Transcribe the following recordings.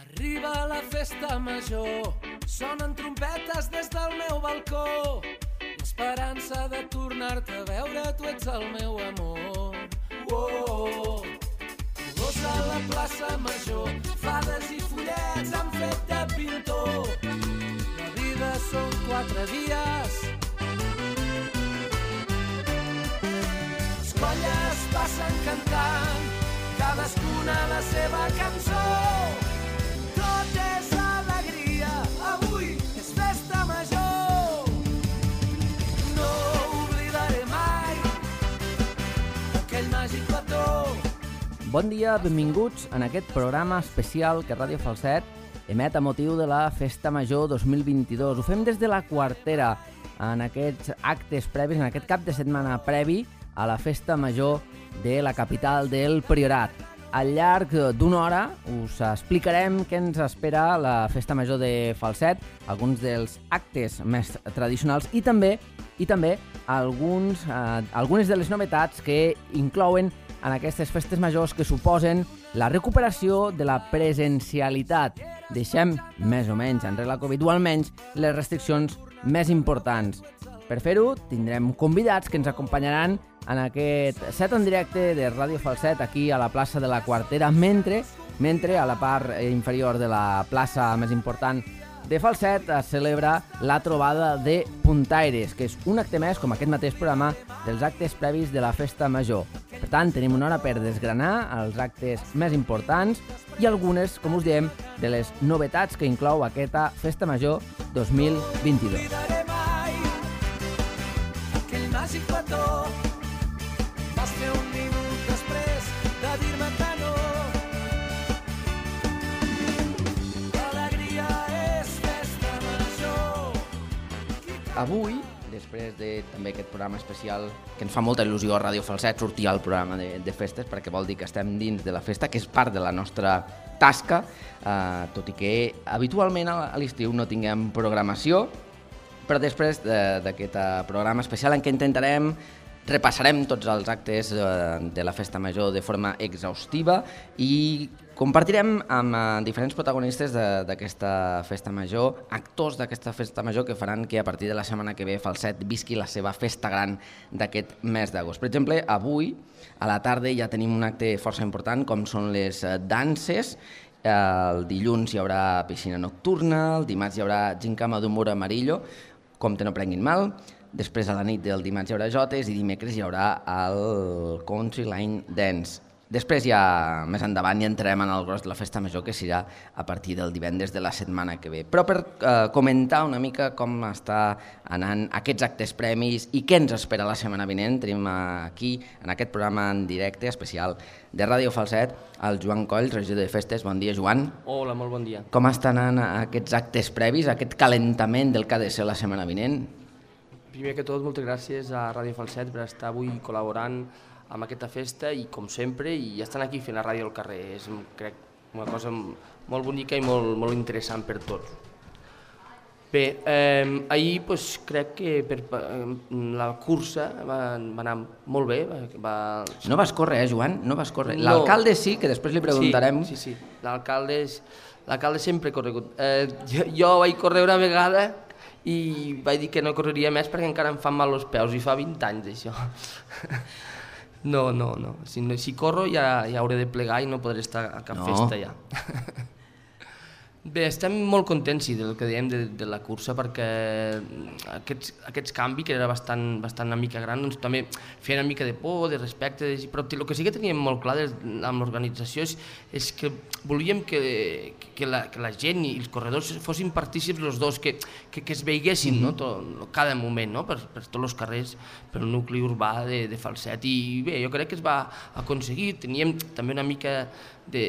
Arriba la festa major, sonen trompetes des del meu balcó. L'esperança de tornar-te a veure, tu ets el meu amor. Colors a la plaça major, fades i follets han fet de pintor. La vida són 4 dies. Les colles passen cantant, cadascuna la seva cançó. Tot és alegria, avui és festa major. No oblidaré mai aquell màgic petó. Bon dia, benvinguts en aquest programa especial que Ràdio Falset emet a motiu de la Festa Major 2022. Ho fem des de la Quartera, en aquests actes previs, en aquest cap de setmana previ a la Festa Major de la capital del Priorat. Al llarg d'una hora us explicarem què ens espera la Festa Major de Falset, alguns dels actes més tradicionals i també algunes de les novetats que inclouen en aquestes festes majors que suposen la recuperació de la presencialitat. Deixem més o menys enrere la Covid, o almenys les restriccions més importants. Per fer-ho, tindrem convidats que ens acompanyaran en aquest set en directe de Ràdio Falset aquí a la plaça de la Quartera, mentre a la part inferior de la plaça més important de Falset es celebra la trobada de puntaires, que és un acte més, com aquest mateix programa, dels actes previs de la Festa Major. Per tant, tenim una hora per desgranar els actes més importants i algunes, com us diem, de les novetats que inclou aquesta Festa Major 2022. Màgic petó, vas fer un minut després de dir-me que no. L'alegria és festa major. Avui, després de també aquest programa especial que ens fa molta il·lusió a Ràdio Falset sortir al programa de festes, perquè vol dir que estem dins de la festa, que és part de la nostra tasca, tot i que habitualment a l'estiu no tinguem programació, però després d'aquest programa especial en què repassarem tots els actes de la Festa Major de forma exhaustiva i compartirem amb diferents protagonistes d'aquesta Festa Major, actors d'aquesta Festa Major que faran que a partir de la setmana que ve Falset visqui la seva festa gran d'aquest mes d'agost. Per exemple, avui a la tarda ja tenim un acte força important com són les danses. El dilluns hi haurà piscina nocturna, el dimarts hi haurà gincama d'humor amarillo, compte no prenguin mal. Després a la nit del dimarts hi haurà jotes i dimecres hi haurà el Country Line Dance. Després ja més endavant hi entrem en el gros de la Festa Major, que serà a partir del divendres de la setmana que ve. Però per comentar una mica com està anant aquests actes premis i què ens espera la setmana vinent, tenim aquí en aquest programa en directe especial de Ràdio Falset el Joan Coll, regidor de festes. Bon dia, Joan. Hola, molt bon dia. Com estan anant aquests actes previs, aquest calentament del que ha de ser la setmana vinent? Primer que tot, moltes gràcies a Ràdio Falset per estar avui col·laborant amb aquesta festa i, com sempre, i estan aquí fent la ràdio al carrer. És, crec, una cosa molt bonica i molt interessant per tots. Bé, ahir crec que la cursa va anar molt bé. No vas córrer, Joan? No vas córrer. L'alcalde sí, que després li preguntarem. Sí. L'alcalde sempre ha corregut. Jo vaig córrer una vegada i vaig dir que no correria més perquè encara em fan mal els peus, i fa 20 anys d'això. No. Si corro ja hauré de plegar i no podré estar a cap festa ja. Bé, estem molt contents del que dèiem de la cursa, perquè aquests canvis, que era bastant una mica gran, doncs també feien una mica de por, de respecte, però el que sí que teníem molt clar amb l'organització és que volíem que la gent i els corredors fossin partícips els dos, que es veiguessin cada moment per tots els carrers, pel nucli urbà de Falset. I bé, jo crec que es va aconseguir. Teníem també una mica de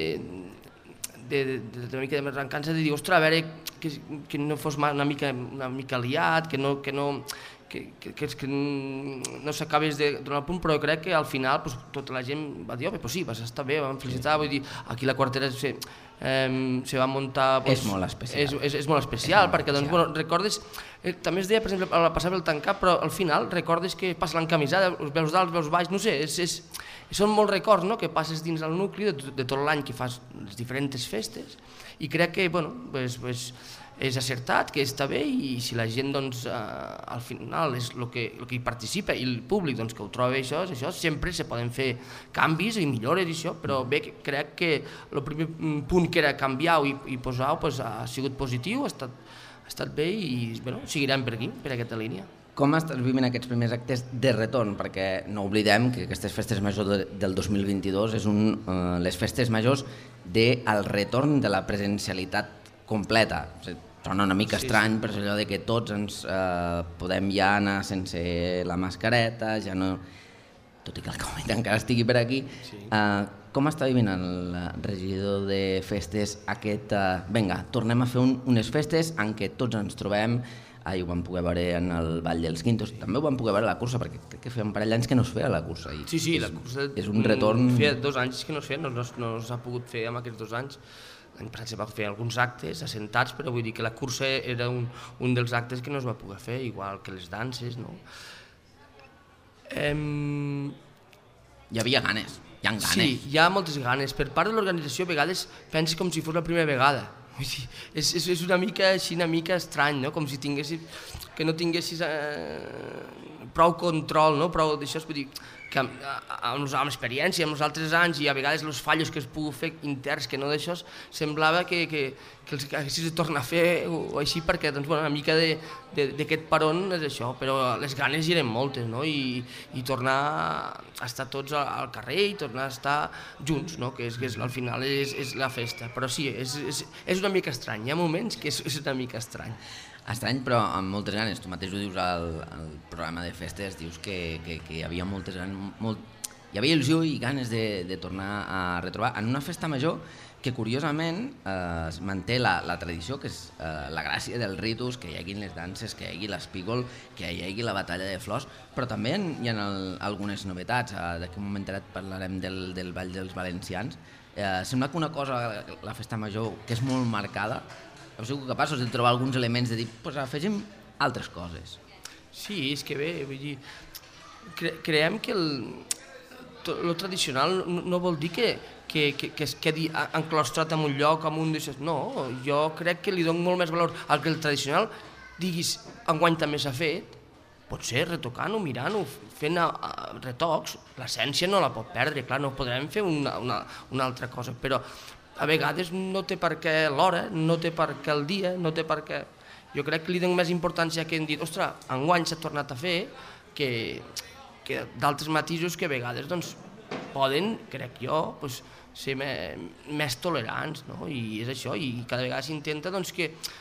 recança de dir, ostres, a veure, que no fos una mica liat, que que no s'acabés de donar el punt, però crec que al final pues, tota la gent va dir, pues sí, vas estar bé, vam felicitar, vull dir, aquí la quartera se va muntar... Pues, és molt especial. És molt especial, perquè doncs, bueno, recordes, també es deia, per exemple, a la passada el tancat, però al final recordes que passa l'encamisada, els veus dalt, els veus baix, no sé, són molts records, no?, que passes dins el nucli de tot l'any que fas les diferents festes, i crec que, bueno, pues, és acertat, que està bé, i si la gent doncs, al final és el que hi participa i el públic doncs, que ho troba això, sempre se poden fer canvis i millores i això, però bé, crec que el primer punt que era canviar-ho i posar-ho pues, ha sigut positiu, ha estat bé i bueno, seguirem per aquí, per aquesta línia. Com estàs vivint aquests primers actes de retorn? Perquè no oblidem que aquestes festes majors del 2022 és les festes majors del retorn de la presencialitat completa. O sigui, torna una mica estrany per allò de que tots ens podem ja anar sense la mascareta, ja no... tot i que el Covid encara estigui per aquí. Sí. Com està vivint el regidor de festes aquest... Vinga, tornem a fer unes festes en què tots ens trobem. Ho vam poder veure en el Vall dels Quintos, també ho vam poder veure a la cursa, perquè crec que feia un parell d'anys que no es feia la cursa. Sí, la cursa és un retorn... Feia 2 anys que no es feia, no s'ha pogut fer en aquests 2 anys. L'any passat se va fer alguns actes assentats, però vull dir que la cursa era un dels actes que no es va poder fer, igual que les danses, no? Hi havia ganes, hi ha ganes. Sí, hi ha moltes ganes. Per part de l'organització, a vegades penses com si fos la primera vegada. És una mica estrany, no? Com si no tinguessis prou control, no? Prou d'això, vull dir, que amb experiència, amb els altres anys i a vegades els fallos que es pogut fer interns que no d'això, semblava que els haguessis de tornar a fer o així, perquè doncs, bueno, una mica d'aquest peron és això, però les ganes hi eren moltes, no? I tornar a estar tots al carrer i tornar a estar junts, no? Que al final és la festa, però sí, és una mica estrany, hi ha moments que és una mica estrany. Estrany, però amb moltes ganes. Tu mateix ho dius al programa de festes, dius que hi havia moltes ganes, hi havia il·lusió i ganes de tornar a retrobar en una festa major que curiosament es manté la tradició, que és la gràcia del ritus, que hi hagi les danses, que hi hagi l'espígol, que hi hagi la batalla de flors, però també hi ha algunes novetats. D'aquí un moment parlarem del Ball dels Valencians. Sembla que una cosa, la festa major, que és molt marcada, heu sigut capaços de trobar alguns elements de dir, pues afegim altres coses. Sí, és que bé, vull dir, creiem que el tradicional no vol dir que es quedi enclostrat en un lloc, en un d'això. No, jo crec que li dono molt més valor al que el tradicional, diguis, enguany també s'ha fet, potser retocant-ho, mirant-ho, fent retocs, l'essència no la pot perdre, clar, no podrem fer una altra cosa, però a vegades no té per què l'hora, no té per què el dia, no té per què... Jo crec que li dono més importància que hem dit, ostres, enguany s'ha tornat a fer, que d'altres matisos que a vegades doncs, poden, crec jo, doncs, ser més tolerants, no? I és això, i cada vegada s'intenta doncs,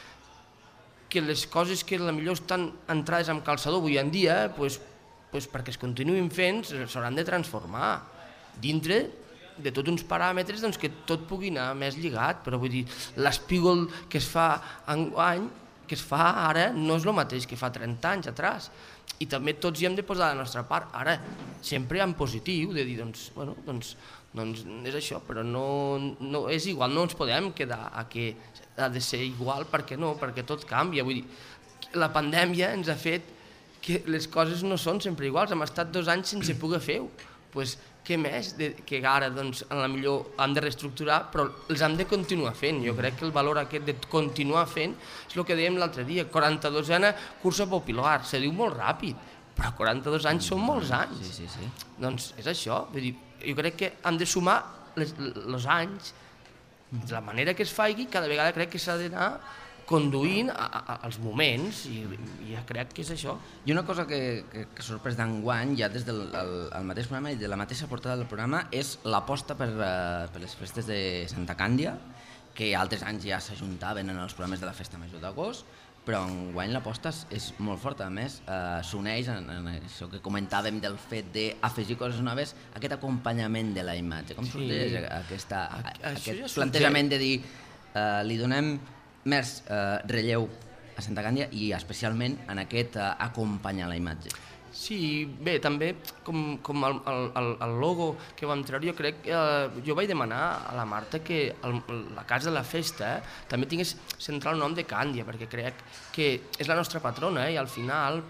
que les coses que potser estan entrades amb calçador avui en dia, doncs, perquè es continuïn fent, s'hauran de transformar dintre de tots uns paràmetres doncs, que tot pugui anar més lligat, però vull dir, l'espígol que es fa enguany, que es fa ara, no és el mateix que fa 30 anys atrás. I també tots hi hem de posar la nostra part, ara, sempre en positiu, de dir, doncs, bueno, doncs és això, però no és igual, no ens podem quedar a que ha de ser igual, perquè no, perquè tot canvia, vull dir, la pandèmia ens ha fet que les coses no són sempre iguals, hem estat 2 anys sense poder fer-ho, doncs què més que ara doncs, a la millor hem de reestructurar, però els hem de continuar fent. Jo crec que el valor aquest de continuar fent és el que dèiem l'altre dia, 42a cursa popular, se diu molt ràpid, però 42 anys són molts anys. Sí. Doncs és això, vull dir, jo crec que hem de sumar els anys, de la manera que es faci, cada vegada crec que s'ha d'anar conduint als moments i ja crec que és això. I una cosa que sorprès d'enguany, ja des del mateix programa i de la mateixa portada del programa, és l'aposta per les festes de Santa Càndia, que altres anys ja s'ajuntaven en els programes de la Festa Major d'Agost, però enguany l'aposta és molt forta. A més, s'uneix en això que comentàvem del fet d'afegir coses noves, aquest acompanyament de la imatge. Com sorgeix aquest plantejament de dir li donem més relleu a Santa Càndia i especialment en aquest acompanyar la imatge. Sí, bé, també com el logo que vam treure, jo crec que jo vaig demanar a la Marta que la casa de la festa també tingués central el nom de Càndia, perquè crec que és la nostra patrona i al final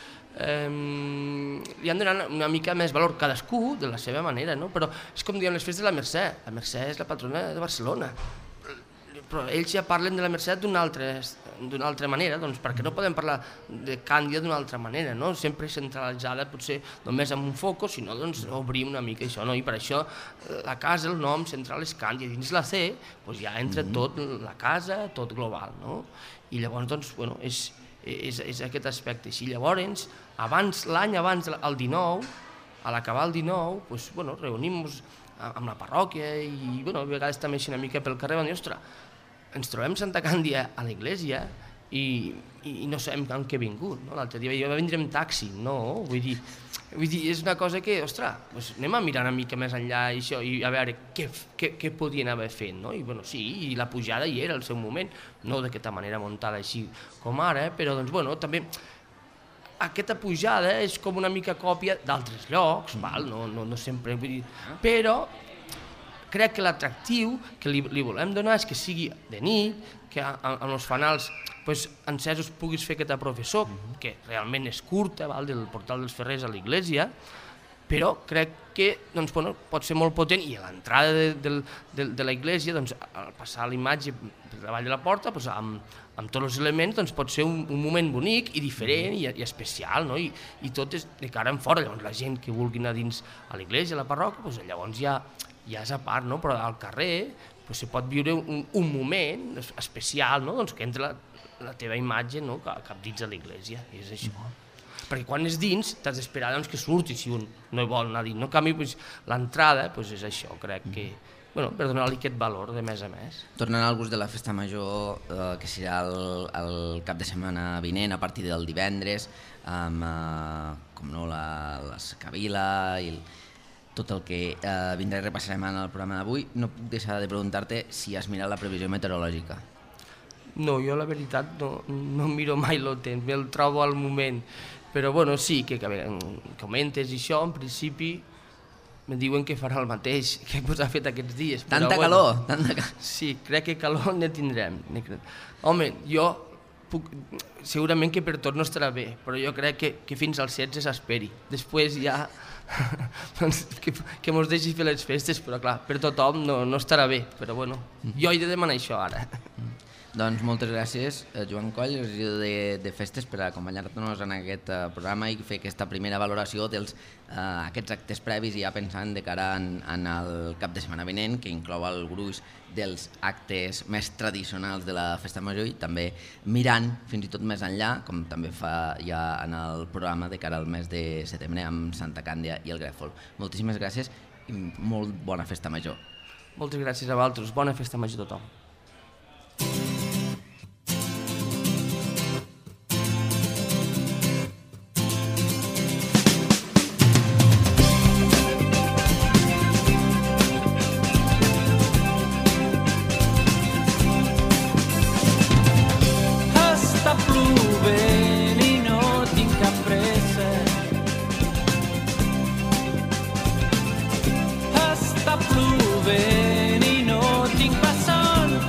li han donat una mica més valor cadascú de la seva manera, no? Però és com diuen les festes de la Mercè és la patrona de Barcelona, però ells ja parlen de la Mercè d'una altra manera, doncs perquè no podem parlar de Càndia d'una altra manera, no? Sempre centralitzada, potser només amb un focus, sinó doncs obrim una mica això, no? I per això la casa, el nom central és Càndia, dins la C doncs ja entra tot la casa, tot global, no? I llavors, doncs, bueno, és aquest aspecte. I llavors, l'any abans, el 19, a l'acabar el 19, doncs, bueno, reunim-nos amb la parròquia i, bueno, a vegades també així una mica pel carrer, vam dir, ostres, ens trobem Santa Càndia a l'església i no sabem en què he vingut, no? L'altre dia jo vaig vindre amb taxi, no? Vull dir, és una cosa que, ostres, doncs anem a mirar una mica més enllà i a veure què podien haver fet, no? I, bueno, sí, i la pujada hi era al seu moment, no d'aquesta manera muntada així com ara, però, doncs, bueno, també aquesta pujada és com una mica còpia d'altres llocs, val? No sempre, vull dir, però crec que l'atractiu que li volem donar és que sigui de nit, que amb els fanals encesos puguis fer aquesta professó, que realment és curta, del portal dels Ferrers a l'església, però crec que pot ser molt potent i a l'entrada de l'església, al passar l'imatge per davall de la porta, amb tots els elements, pot ser un moment bonic i diferent i especial, i tot és de cara en fora. Llavors la gent que vulgui anar dins a l'església, a la parròquia, llavors ja és a part, però al carrer se pot viure un moment especial, que entra la teva imatge cap dins de l'església, i és això. Perquè quan és dins t'has d'esperar que surti si un no vol anar dins. En canvi, l'entrada és això, crec que, per donar-li aquest valor de més a més. Tornant al gust de la festa major, que serà el cap de setmana vinent, a partir del divendres, amb l'escabila i tot el que vindrà i repassarem en el programa d'avui, no puc deixar de preguntar-te si has mirat la previsió meteorològica. No, jo la veritat no miro mai el temps, me'l trobo al moment, però sí, que comentes i això, en principi me diuen que farà el mateix que ha fet aquests dies. Tanta calor! Sí, crec que calor ne tindrem. Home, jo segurament que per tot no estarà bé, però jo crec que fins al 16 s'esperi. Després ja que mos deixi fer les festes, però clar, per tothom no estarà bé, però jo he de demanar això ara. Doncs moltes gràcies, Joan Coll, regidor de Festes, per acompanyar-nos en aquest programa i fer aquesta primera valoració d'aquests actes previs, ja pensant de cara en el cap de setmana vinent, que inclou el gruix dels actes més tradicionals de la Festa Major i també mirant fins i tot més enllà, com també fa ja en el programa de cara al mes de setembre amb Santa Càndia i el Grèfol. Moltíssimes gràcies i molt bona Festa Major. Moltes gràcies a vosaltres, bona Festa Major a tothom. Està plovent i no tinc pa son.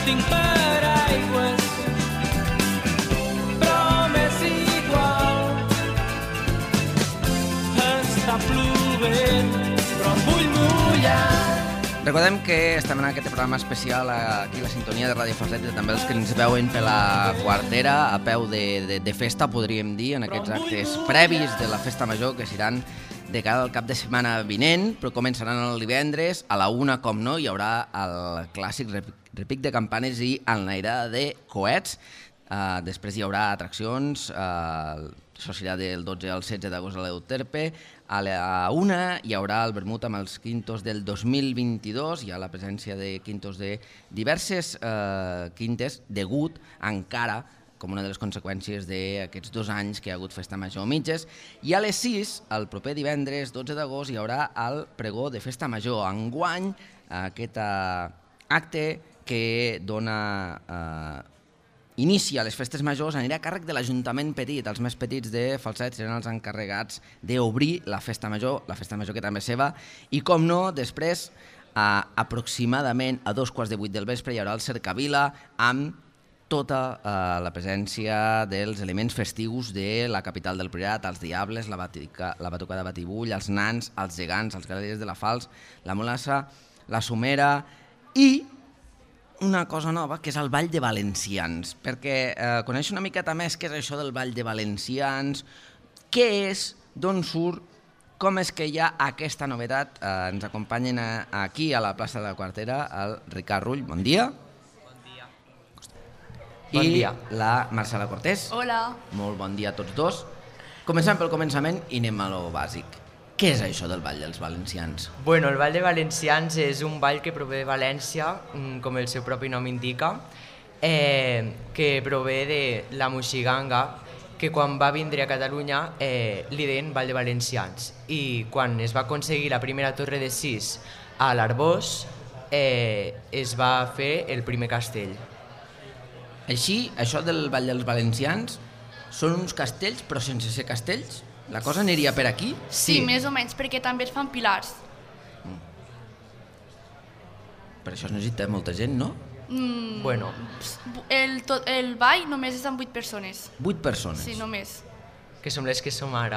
tinc paraigües, però m'és igual. Està plovent, però em vull mullar. Recordem que estem en aquest programa especial aquí a la sintonia de Ràdio Falset i també els que ens veuen per la Quartera a peu de festa, podríem dir, en aquests actes previs de la Festa Major que seran de cara al cap de setmana vinent, però començaran el divendres, a la 1, com no, hi haurà el clàssic repic de campanes i enlairada de coets. Després hi haurà atraccions, això serà del 12 al 16 d'agost a l'Euterpe. A la 1 hi haurà el vermut amb els quintos del 2022, hi ha la presència de quintos de diverses quintes, degut encara com una de les conseqüències d'aquests 2 anys que hi ha hagut Festa Major mitges. I a les 6, el proper divendres 12 d'agost, hi haurà el pregó de Festa Major. Enguany, aquest acte que dona inici a les festes majors anirà a càrrec de l'Ajuntament Petit. Els més petits de Falset seran els encarregats d'obrir la Festa Major que també és seva. I com no, després, aproximadament a 7:45 del vespre, hi haurà el Cercavila amb tota la presència dels elements festius de la capital del Priorat, els Diables, la Batucada Batibull, els Nans, els Gegants, els Galeries de la Falç, la Molassa, la Somera i una cosa nova, que és el Ball de Valencians, perquè coneix una miqueta més què és això del Ball de Valencians, què és, d'on surt, com és que hi ha aquesta novetat. Ens acompanyen aquí a la plaça de la Quartera el Ricard Rull, bon dia. Bon dia. I la Marcela Cortés. Hola. Molt bon dia a tots dos. Comencem pel començament i anem a lo bàsic. Què és això del Ball dels Valencians? Bueno, el Ball de Valencians és un ball que prové de València, com el seu propi nom indica, que prové de la moixiganga, que quan va vindre a Catalunya li deien Ball de Valencians. I quan es va aconseguir la primera torre de 6 a l'Arbós, es va fer el primer castell. Així, això del Ball dels Valencians són uns castells, però sense ser castells? La cosa aniria per aquí? Sí, més o menys, perquè també es fan pilars. Per això es necessita molta gent, no? Bueno, El ball només és amb 8 persones. 8 persones? Sí, només. que som les que som ara.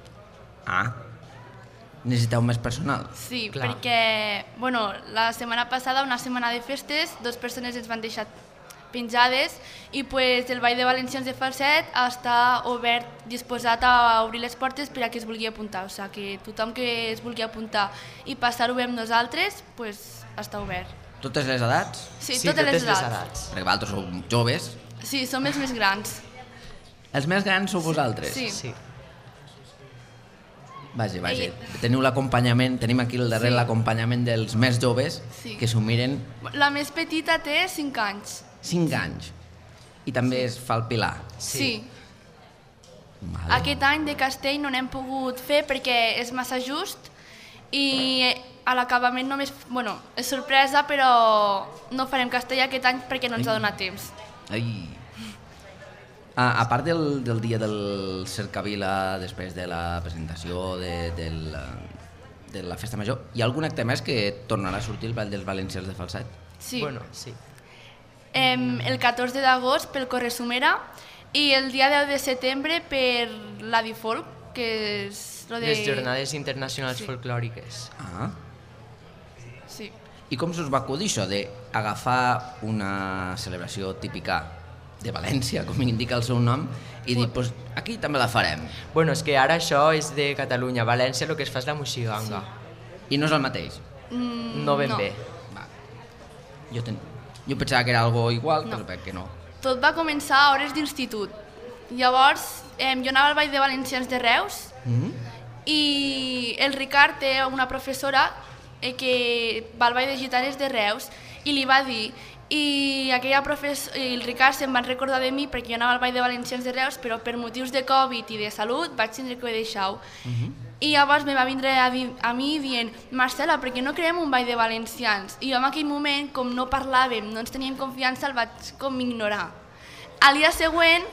Necessiteu més personal? Sí, Clar. perquè, bueno, la setmana passada, una setmana de festes, 2 persones ens van deixar penjades i pues, el Ball de Valencians de Falset està obert, disposat a obrir les portes per a qui es vulgui apuntar. O sigui, que tothom que es vulgui apuntar i passar-ho bé amb nosaltres, pues, està obert. Totes les edats? Sí, totes les edats. Perquè vosaltres sou joves. Sí, som els més grans. Els més grans sou vosaltres? Sí. Vaja. Teniu l'acompanyament, tenim aquí al darrere l'acompanyament dels més joves que s'ho miren. La més petita té 5 anys. 5 anys. I també es fa el pilar. Sí. Vale. Aquest any de castell no n'hem pogut fer perquè és massa just i a l'acabament només... Bueno, és sorpresa, però no farem castell aquest any perquè no ens ha donat temps. Ai. A part del dia del Cercavila, després de la presentació de la Festa Major, hi ha algun acte més que tornarà a sortir el Ball dels Valencians de Falset? Sí. Bueno, sí. El 14 d'agost pel Corre Somera i el dia 10 de setembre per la Difolk, que és lo de... Les Jornades Internacionals Folclòriques. Sí. I com s'us va acudir això d'agafar una celebració típica de València, com indica el seu nom, i dir, pues, aquí també la farem? Bueno, és que ara això és de Catalunya. A València el que es fa és la moixiganga. I no és el mateix? No ben bé. Va. Jo pensava que era algo igual, però crec que no. Tot va començar a hores d'institut. Llavors, jo anava al Ball de Valencians de Reus i el Ricard té una professora que va al Ball de Gitanes de Reus i li va dir, i el Ricard se'n van recordar de mi perquè jo anava al Ball de Valencians de Reus, però per motius de Covid i de salut vaig tindre que deixar-ho. I llavors me va vindre a mi dient, Marcela, per què no creem un Ball de Valencians? I jo en aquell moment, com no parlàvem, no ens teníem confiança, el vaig com ignorar. Al dia següent,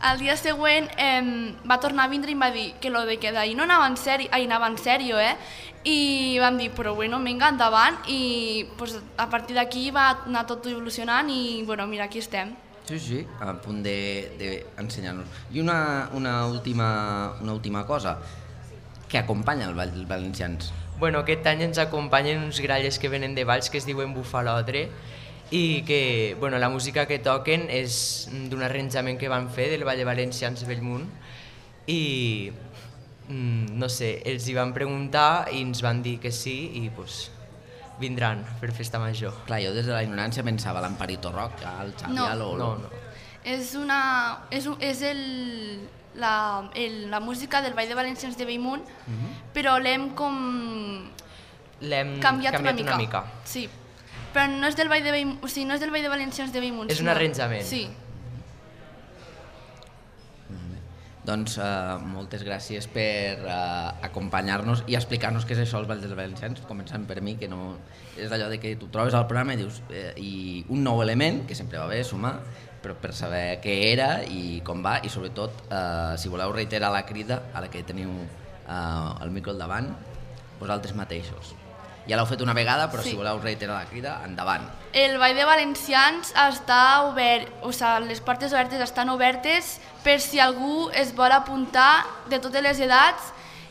va tornar a vindre i em va dir que lo de que d'ahir no anava en sèrio, i vam dir, però bueno, vinga, endavant, i pues, a partir d'aquí va anar tot evolucionant i bueno, mira, aquí estem. Sí, a punt d'ensenyar-nos. I una última cosa, que acompanya el Ball dels Valencians. Bueno, aquest any ens acompanyen uns gralles que venen de Valls que es diuen Bufalodre i que bueno, la música que toquen és d'un arranjament que van fer del Ball de Valencians Bellmunt i no sé, els hi van preguntar i ens van dir que sí i pues, vindran per Festa Major. Clar, jo des de la ignorància pensava l'Amparito Rock, el Xavial o... No. És la música del Ball de Valencians de Bellmunt, però l'hem canviat una mica. Sí, però no és del Ball de Bellmunt, o sigui, no és del Ball de Valencians de Bellmunt. És un arranjament. Sí. Doncs moltes gràcies per acompanyar-nos i explicar-nos què és això els Balls dels Valencians, començant per mi, que no és allò de que tu trobes al programa i dius i un nou element, que sempre va bé sumar, però per saber què era i com va, i sobretot si voleu reiterar la crida, ara que teniu el micro al davant, vosaltres mateixos. Ja l'heu fet una vegada, però sí. Si voleu reiterar la crida, endavant. El Ball de Valencians està obert, o sigui, les portes obertes estan obertes per si algú es vol apuntar de totes les edats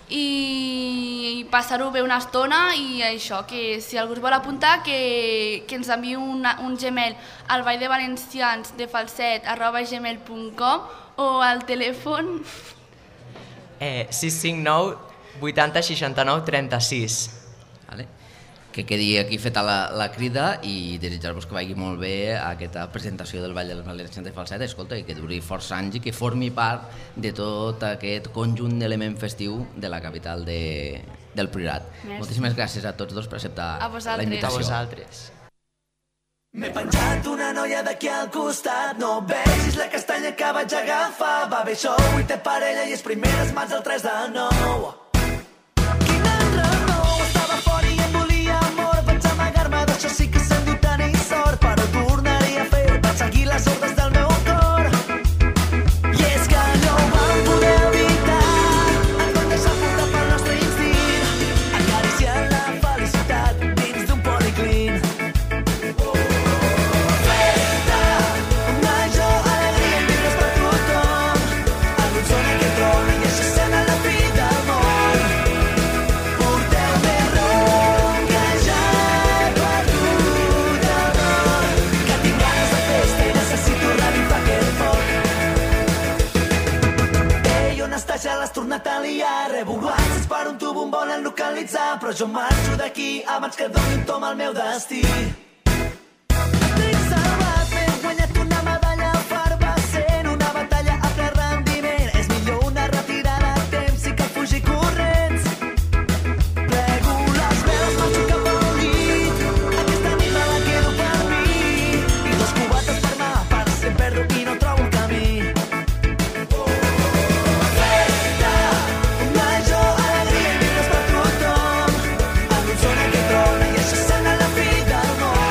i passar-ho bé una estona i això, que si algú es vol apuntar que ens enviï un Gmail al balldevalenciansdefalset@gmail.com o al telèfon 659 80 69 36. Vale. Que quedi aquí feta la crida i desitjar-vos que vagi molt bé aquesta presentació del Ball dels Valencians de Falset, escolta, i que duri força anys i que formi part de tot aquest conjunt d'element festiu de la capital del Priorat. Merci. Moltíssimes gràcies a tots dos per acceptar la invitació. A vosaltres. M'he penjat una noia d'aquí al costat, no vegis la castanya que vaig agafar, va bé això, avui té parella i és primeres mans al 3 de 9. Quin enrenou, estava fora i em volia amor, vaig amagar-me d'això sí que se'n diu tenir sort, però tornaria a fer, vaig seguir les ordres del meu cor. I és que no ho vam poder evitar, ens vam deixar portar pel nostre instint, acariciant la felicitat dins d'un policlín. Ja l'has tornat a liar, rebo guances per un tubo on volen localitzar, però jo marxo d'aquí abans que doni un tom al meu destí. Estic salvat, m'he guanyat una medalla al far, va ser una batalla a ple rendiment, és millor una retirada a temps i que fugir corrents. Plego les veles, marxo cap al llit, aquesta nit me la quedo per mi, i 2 cubates per mà, per si em perdo i no trobo el camí. Alegria i vides per tothom, en un son que trona i això sent a la fi del món.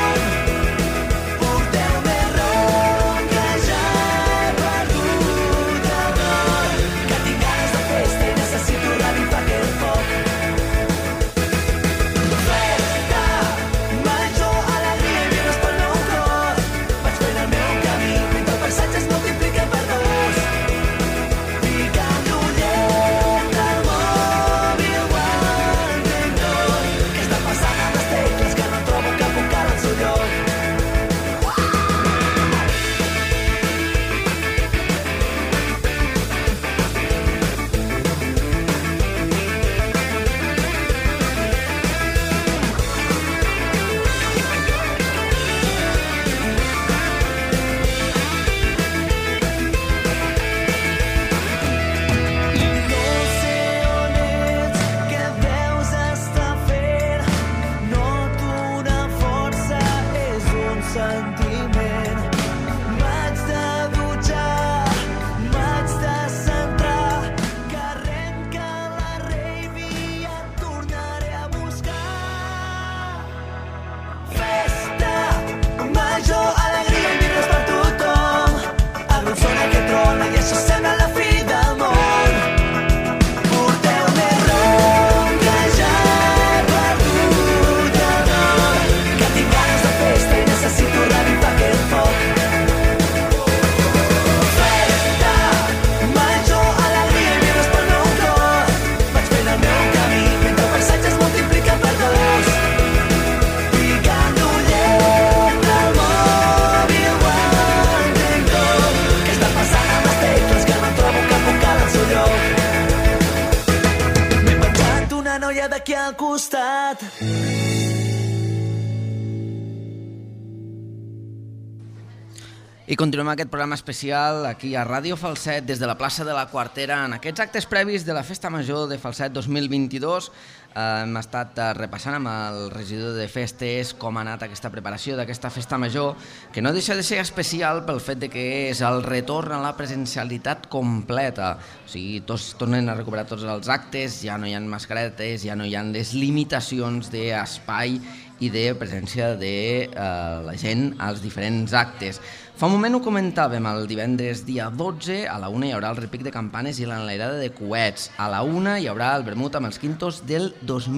costat. I continuem aquest programa especial aquí a Ràdio Falset des de la plaça de la Quartera en aquests actes previs de la Festa Major de Falset 2022. Hem estat repassant amb el regidor de festes com ha anat aquesta preparació d'aquesta Festa Major, que no deixa de ser especial pel fet de que és el retorn a la presencialitat completa. O sigui, tots tornen a recuperar tots els actes, ja no hi ha mascaretes, ja no hi ha les limitacions d'espai i de presència de la gent als diferents actes. Fa un moment ho comentàvem, el divendres dia 12 a la 1 hi haurà el repic de campanes i l'enlairada de coets. A la 1 hi haurà el vermut amb els quintos del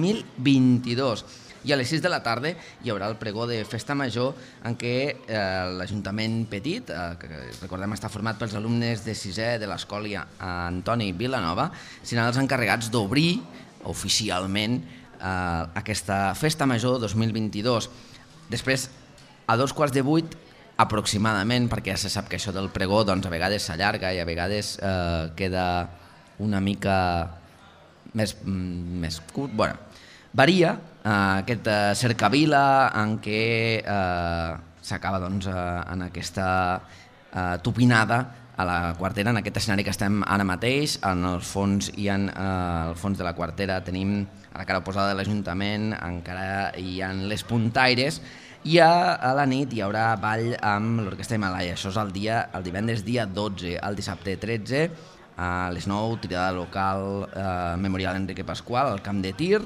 2022. I a les 6 de la tarda hi haurà el pregó de Festa Major en què l'Ajuntament Petit, que recordem està format pels alumnes de 6è de l'escola Antoni Vilanova, seran els encarregats d'obrir oficialment aquesta Festa Major 2022. Després, a 7:15, aproximadament, perquè ja se sap que això del pregó doncs, a vegades s'allarga i a vegades queda una mica més curt. Bueno, varia aquest cercavila en què s'acaba doncs, en aquesta tupinada a la Quartera, en aquest escenari que estem ara mateix. En el fons al fons de la Quartera tenim a la cara oposada de l'Ajuntament, encara hi ha les puntaires, i a la nit hi haurà ball amb l'Orquestra Himalaya. Això és el divendres dia 12. El dissabte 13 a les 9, tirada local Memorial Enrique Pasqual al Camp de Tir,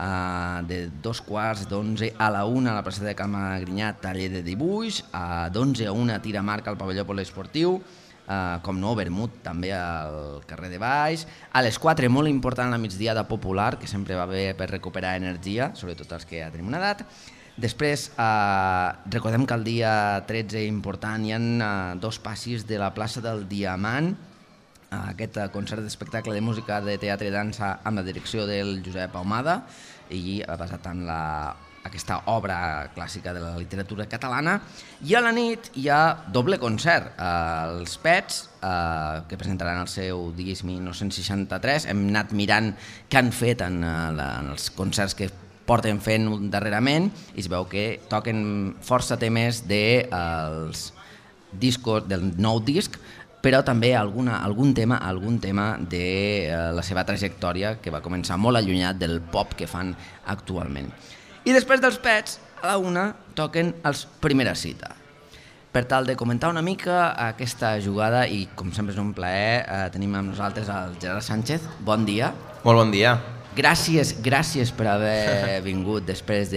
de 2:15 a la 1 a la plaça de Calma Grinyà, taller de dibuix, d'11 a 1 tira marca al pavelló poliesportiu, com no, vermut també al carrer de Baix. A les 4, molt important, la migdiada popular, que sempre va bé per recuperar energia, sobretot els que ja tenim una edat. Després, recordem que el dia 13, important, hi ha 2 passis de la plaça del Diamant, aquest concert d'espectacle de música, de teatre i dansa amb la direcció del Josep Ahumada i basat en aquesta obra clàssica de la literatura catalana. I a la nit hi ha doble concert. Els Pets, que presentaran el seu disc 1963, hem anat mirant què han fet en els concerts que porten fent darrerament i es veu que toquen força temes dels discos del nou disc, però també algun tema de la seva trajectòria, que va començar molt allunyat del pop que fan actualment. I després dels Pets, a la 1 toquen els Primera Cita. Per tal de comentar una mica aquesta jugada, i com sempre és un plaer, tenim amb nosaltres el Gerard Sánchez. Bon dia. Molt bon dia. Gràcies per haver vingut després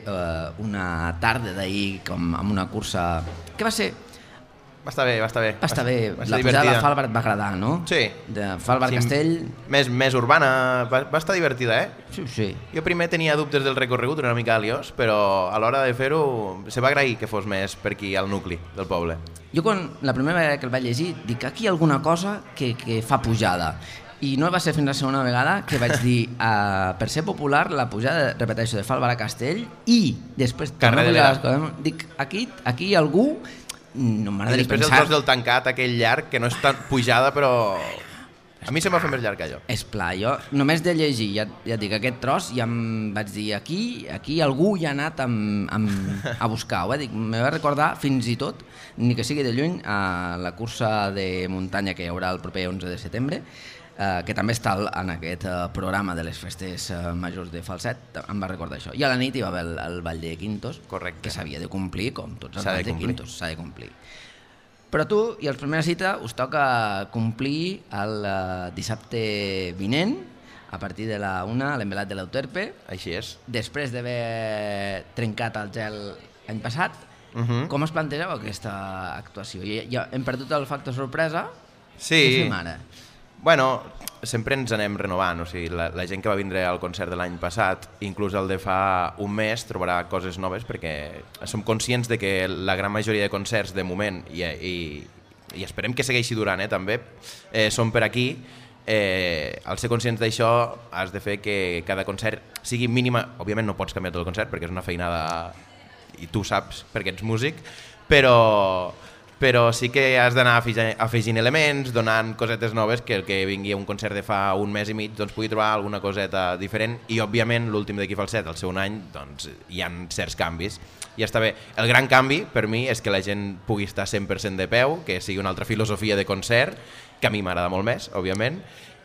d'una tarda d'ahir amb una cursa que va ser... Va estar bé. Va estar bé. La pujada de Falbar et va agradar, no? Sí. De Falbar-Castell... Més urbana, va estar divertida, eh? Sí. Jo primer tenia dubtes del recorregut, una mica aliós, però a l'hora de fer-ho se va agrair que fos més per aquí al nucli del poble. Jo la primera vegada que el vaig llegir dic, aquí hi ha alguna cosa que fa pujada. I no va ser fins la segona vegada que vaig dir, per ser popular, la pujada, repeteixo, de Falbar a Castell i després... Dic, aquí algú... No m'agradaria pensar... I després el tros del tancat, aquell llarg, que no és tan pujada, però... A mi se m'ha fet més llarg que allò. És pla, jo només de llegir, ja dic, aquest tros, ja em vaig dir, aquí algú hi ha anat a buscar-ho. Me va recordar fins i tot, ni que sigui de lluny, a la cursa de muntanya que hi haurà el proper 11 de setembre, que també està en aquest programa de les festes majors de Falset, em va recordar això. I a la nit hi va haver el Ball de Quintos, que s'havia de complir, com tots els Balls de Quintos, s'ha de complir. Però tu i els Primera Cita us toca complir el dissabte vinent, a partir de la 1, a l'Envelat de l'Euterpe. Així és. Després d'haver trencat el gel l'any passat, com es plantejava aquesta actuació? Ja hem perdut el factor sorpresa? Sí. Què fem ara? Bueno, sempre ens anem renovant, o sigui, la gent que va vindre al concert de l'any passat, inclús el de fa un mes, trobarà coses noves perquè som conscients de que la gran majoria de concerts de moment, i esperem que segueixi durant, també, són per aquí. Al ser conscients d'això has de fer que cada concert sigui mínima, òbviament no pots canviar tot el concert perquè és una feinada i tu saps perquè ets músic, però però sí que has d'anar afegint elements, donant cosetes noves, que el que vingui a un concert de fa un mes i mig doncs pugui trobar alguna coseta diferent, i òbviament l'últim d'Equí Falset, al seu un any, doncs hi ha certs canvis. I està bé. El gran canvi per mi és que la gent pugui estar 100% de peu, que sigui una altra filosofia de concert, que a mi m'agrada molt més, òbviament,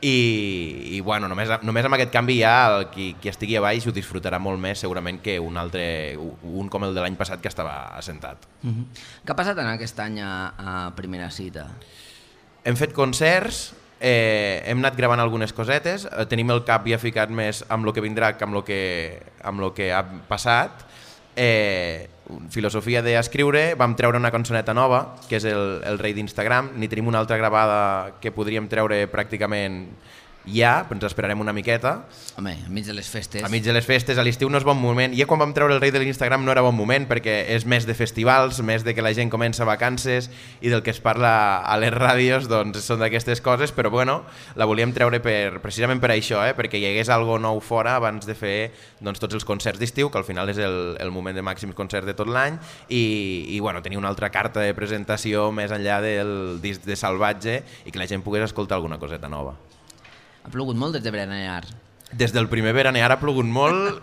i bueno, només amb aquest canvi ja qui estigui a baix ho disfrutarà molt més segurament que un com el de l'any passat que estava assentat. Què ha passat en aquest any a Primera Cita? Hem fet concerts, hem anat gravant algunes cosetes, tenim el cap ja ficat més amb el que vindrà que amb el que ha passat. Filosofia d'escriure, vam treure una cançoneta nova, que és el rei d'Instagram, ni tenim una altra gravada que podríem treure pràcticament ja, però ens esperarem una miqueta. Home, enmig de les festes. Enmig de les festes, a l'estiu no és bon moment. Ja quan vam treure el rei de l'Instagram no era bon moment, perquè és més de festivals, més de que la gent comença vacances, i del que es parla a les ràdios doncs són d'aquestes coses, però bueno, la volíem treure precisament per això, perquè hi hagués algo nou fora abans de fer doncs, tots els concerts d'estiu, que al final és el moment de màxims concerts de tot l'any, i bueno, tenir una altra carta de presentació més enllà del disc de Salvatge i que la gent pogués escoltar alguna coseta nova. Ha plogut molt des de Veranear. Des del primer Veranear ha plogut molt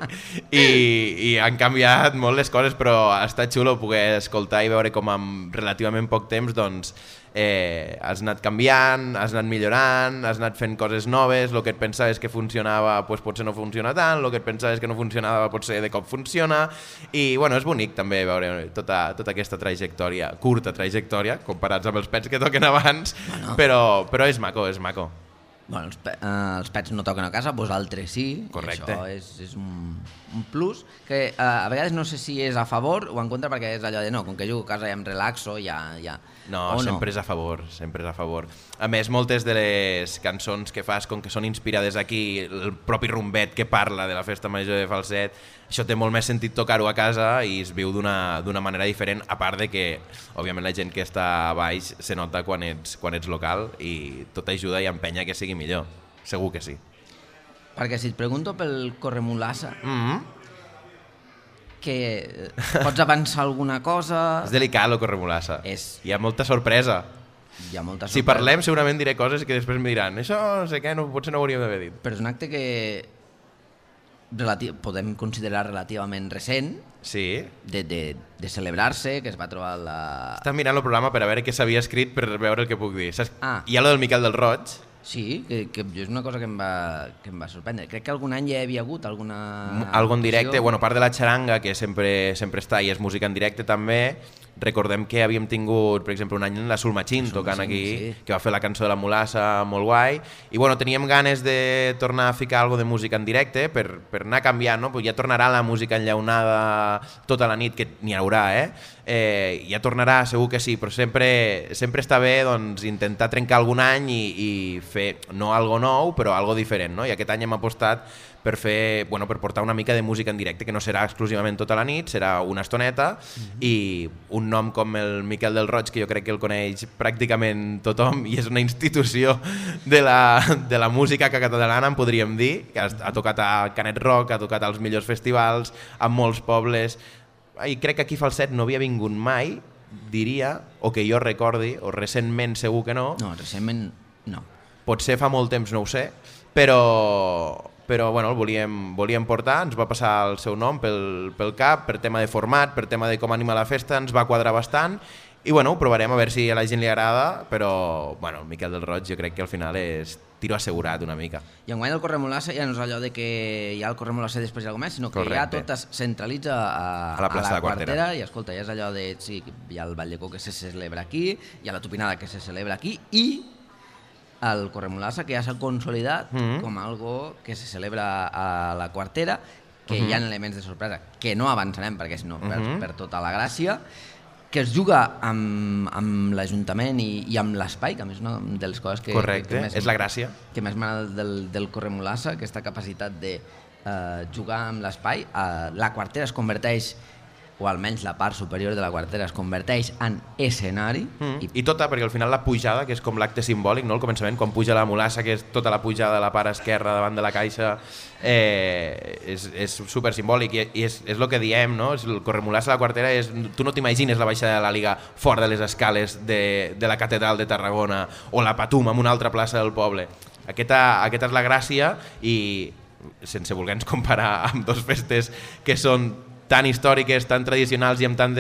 i han canviat molt les coses, però ha estat xulo poder escoltar i veure com en relativament poc temps doncs, has anat canviant, has anat millorant, has anat fent coses noves, el que et pensaves que funcionava doncs potser no funciona tant, el que et pensaves que no funcionava potser de cop funciona, i bueno, és bonic també veure tota aquesta trajectòria, curta trajectòria, comparats amb els pets que toquen abans, bueno. però és maco, és maco. Bueno, els pets no toquen a casa, vosaltres sí. Correcte. Això és un plus que a vegades no sé si és a favor o en contra, perquè és allò de no, com que jugo a casa i em relaxo ja... No, sempre és a favor, sempre és a favor. A més, moltes de les cançons que fas, com que són inspirades aquí, el propi rumbet que parla de la festa major de Falset, això té molt més sentit tocar-ho a casa i es viu d'una manera diferent, a part de que, òbviament, la gent que està a baix se nota quan ets local i tot ajuda i empenya que sigui millor, segur que sí. Perquè si et pregunto pel Corremolassa, que pots avançar alguna cosa... És delicat el Corremolassa, hi ha molta sorpresa. Si parlem segurament diré coses que després em diran això no sé què, potser no ho hauríem d'haver dit. Però és un acte que podem considerar relativament recent, sí. de celebrar-se, que es va trobar la... Estava mirant el programa per a veure què s'havia escrit per veure el que puc dir. Hi ha lo del Miquel del Roig. Sí, que és una cosa que em va sorprendre. Crec que algun any ja hi havia hagut alguna... Algo en directe, bueno, a part de la xaranga, que sempre està i és música en directe també, recordem que havíem tingut, per exemple, un any la Sul Machín tocant aquí, sí. Que va fer la cançó de la Mulassa molt guai, i bueno, teníem ganes de tornar a ficar alguna de música en directe per anar canviant, no? Pues ja tornarà la música enllaunada tota la nit, que n'hi haurà, ja tornarà, segur que sí, però sempre està bé doncs, intentar trencar algun any i fer no algo nou, però algo diferent, no? I aquest any hem apostat per portar una mica de música en directe, que no serà exclusivament tota la nit, serà una estoneta, i un nom com el Miquel del Roig, que jo crec que el coneix pràcticament tothom, i és una institució de la música catalana, en podríem dir, que ha tocat a Canet Rock, ha tocat als millors festivals, a molts pobles, i crec que aquí a Falset no havia vingut mai, diria, o que jo recordi, o recentment segur que no. No, recentment no. Potser fa molt temps no ho sé, però bueno, el volíem portar, ens va passar el seu nom pel cap, per tema de format, per tema de com anima la festa, ens va quadrar bastant, i bueno, ho provarem a veure si a la gent li agrada, però bueno, el Miquel del Roig jo crec que al final és tiro assegurat una mica. I enguany el Corremolassa ja no és allò de que hi ha el Corremolassa i després hi ha alguna més, sinó que correcte. Ja tot es centralitza a la plaça de Quartera, i escolta, ja és allò de, sí, hi ha el Ballecó que se celebra aquí, hi ha la Tupinada que se celebra aquí, i el Corremolassa, que ja s'ha consolidat com algo que se celebra a la Quartera, que hi ha elements de sorpresa, que no avançarem perquè si no per tota la gràcia, que es juga amb l'Ajuntament i amb l'espai, que a més és una de les coses que... Correcte, que és la gràcia. Que més m'agrada del Corremolassa, aquesta capacitat de jugar amb l'espai. La Quartera es converteix o almenys la part superior de la quartera es converteix en escenari. I tota, perquè al final la pujada, que és com l'acte simbòlic, no? Al començament, quan puja la mulassa, que és tota la pujada de la part esquerra davant de la caixa, és super simbòlic i és el que diem, no? El corremulassa a la quartera és... Tu no t'imagines la baixada de la Liga fora de les escales de la catedral de Tarragona o la Patum en una altra plaça del poble. Aquesta és la gràcia i sense voler-nos comparar amb dos festes que són tan històriques, tan tradicionals i amb tants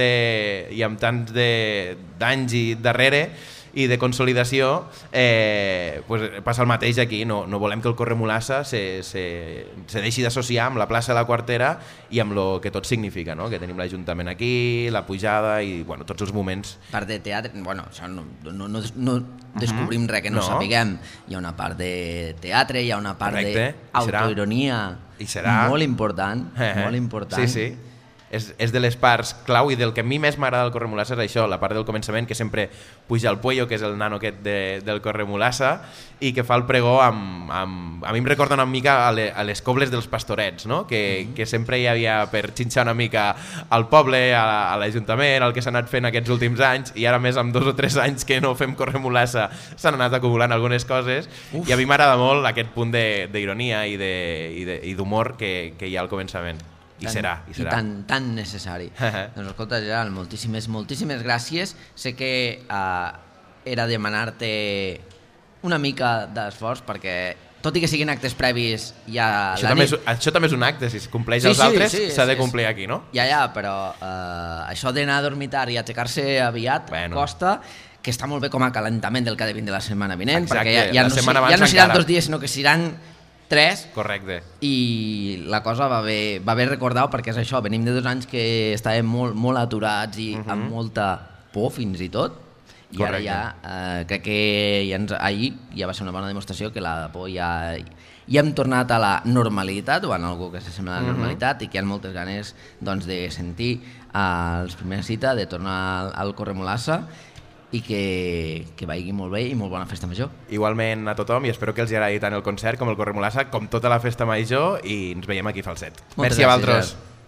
d'anys i darrere i de consolidació, passa el mateix aquí. No volem que el Corremulassa se deixi d'associar amb la plaça de la Quartera i amb el que tot significa, no? Que tenim l'Ajuntament aquí, la pujada i tots els moments. Part de teatre, això no descobrim res que no sapiguem. Hi ha una part de teatre, hi ha una part d'autoironia molt important. Molt important. Sí. És de les parts clau i del que a mi més m'agrada del Corremulassa és això, la part del començament que sempre puja el Puello, que és el nano aquest del Corremulassa i que fa el pregó a mi em recorda una mica a les cobles dels pastorets, no? Que sempre hi havia per xinxar una mica al poble, a l'Ajuntament, el que s'ha anat fent aquests últims anys, i ara més amb 2 o 3 anys que no fem Corremulassa s'han anat acumulant algunes coses. I a mi m'agrada molt aquest punt d'ironia i d'humor que hi ha al començament. I serà. I tan necessari. Doncs escolta, Gerard, moltíssimes gràcies. Sé que era demanar-te una mica d'esforç perquè, tot i que siguin actes previs, ja això també és un acte, si es compleix els altres s'ha de complir aquí, no? Ja, però això d'anar a dormitar i aixecar-se aviat costa, que està molt bé com a calentament del que ha de vindre la setmana vinent, perquè ja no seran 2 dies, sinó que seran 3. Correcte. I la cosa va bé recordar-ho perquè és això, venim de 2 anys que estàvem molt aturats i amb molta por fins i tot, i ara crec que ahir ja va ser una bona demostració que la por ja hem tornat a la normalitat o en algú que s'assembla a la normalitat i que hi ha moltes ganes de sentir els primers cita, de tornar al Corremulassa i que vagi molt bé i molt bona festa major. Igualment a tothom, i espero que els agradi tant el concert com el Corremulassa, com tota la festa major, i ens veiem aquí a Falset. Merci a vosaltres.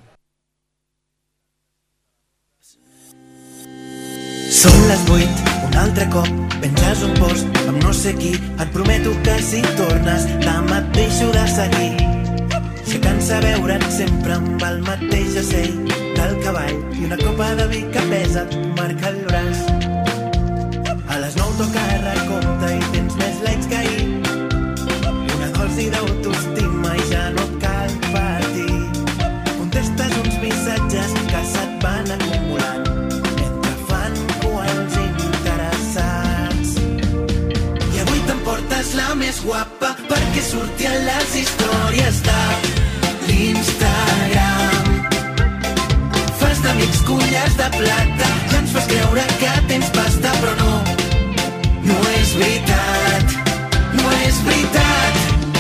Són les 8, un altre cop, penges un post amb no sé qui, et prometo que si tornes demà et deixo de seguir. Si cansa veure't sempre amb el mateix jersei del cavall i una copa de vi que pesa et marca el braç. A les 9 toca recompte i tens més likes que ahir. Una dosi d'autoestima i ja no cal patir. Contestes uns missatges que se't van acumulant mentre fan cua els interessats. I avui t'emportes la més guapa perquè surti a les històries de l'Instagram. Fas d'amics colles de plata i ens fas creure que tens pasta, però no és veritat, no és veritat.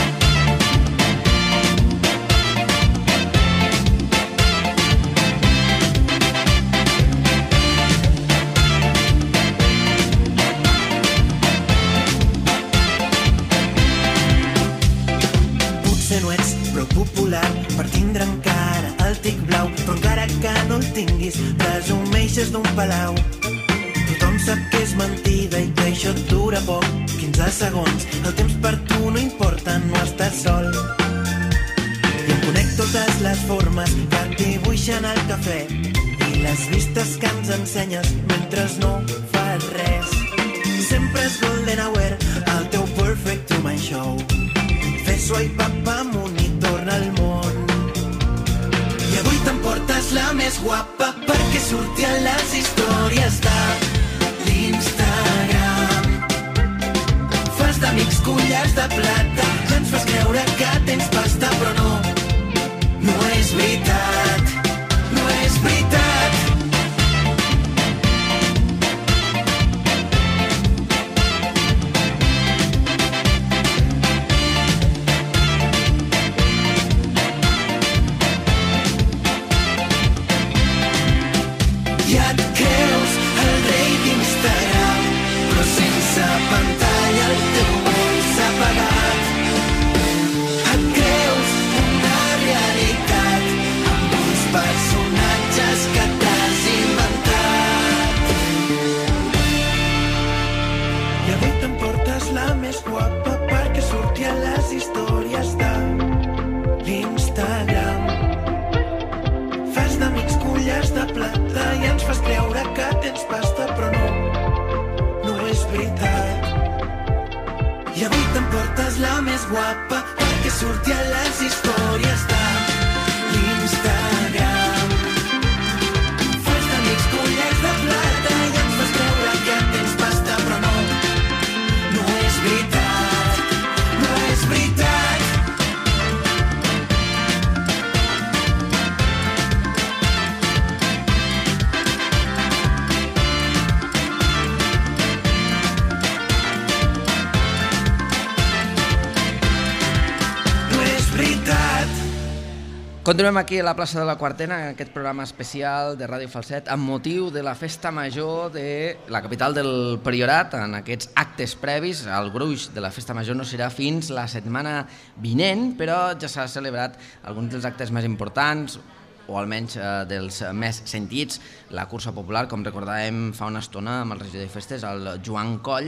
Potser no ets prou popular per tindre encara el tic blau, però encara que no el tinguis, presumeixes d'un palau. Tothom sap que és mentida i que això et dura poc, 15 segons. El temps per tu no importa, no estàs sol. I em conec totes les formes que et dibuixen al cafè i les vistes que ens ensenyes mentre no fas res. Sempre és golden hour, el teu perfect to my show. Fes swipe up amunt i torna al món. I avui t'emportes la més guapa perquè surti a les històries de l'Instagram. Fas d'amics colles de plata i ens fas creure que tens pasta, però no és veritat, no és veritat. Ja et creus el rei d'Instagram, però sense pantalla el teu món s'ha apagat. Et creus una realitat amb surti a les històries de l'Instagram. Fas d'amics collets de plata i ens fas creure que tens pasta, però no, no és veritat, no és veritat. Continuem aquí a la plaça de la Quartera, en aquest programa especial de Ràdio Falset, amb motiu de la festa major de la capital del Priorat. En aquests actes previs, el gruix de la festa major no serà fins la setmana vinent, però ja s'ha celebrat alguns dels actes més importants, o almenys dels més sentits, la cursa popular, com recordàvem fa una estona amb el regidor de festes, el Joan Coll,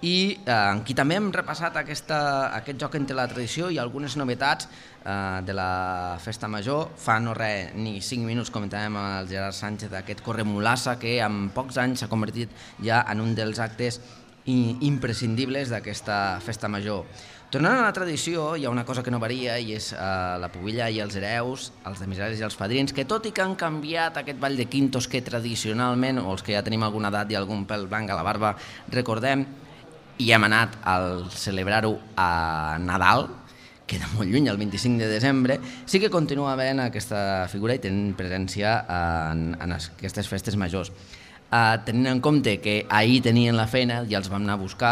i en qui també hem repassat aquest joc entre la tradició i algunes novetats de la festa major. Fa no res, ni 5 minuts comentàvem amb el Gerard Sánchez aquest Corremolassa que en pocs anys s'ha convertit ja en un dels actes imprescindibles d'aquesta festa major. Tornant a la tradició, hi ha una cosa que no varia i és la pubilla i els hereus, els demissaris i els padrins, que tot i que han canviat aquest ball de quintos que tradicionalment, o els que ja tenim alguna edat i algun pèl blanc a la barba, recordem, i hem anat a celebrar-ho a Nadal, queda molt lluny, el 25 de desembre, sí que continua havent aquesta figura i tenint presència en aquestes festes majors. Tenint en compte que ahir tenien la feina, ja els vam anar a buscar,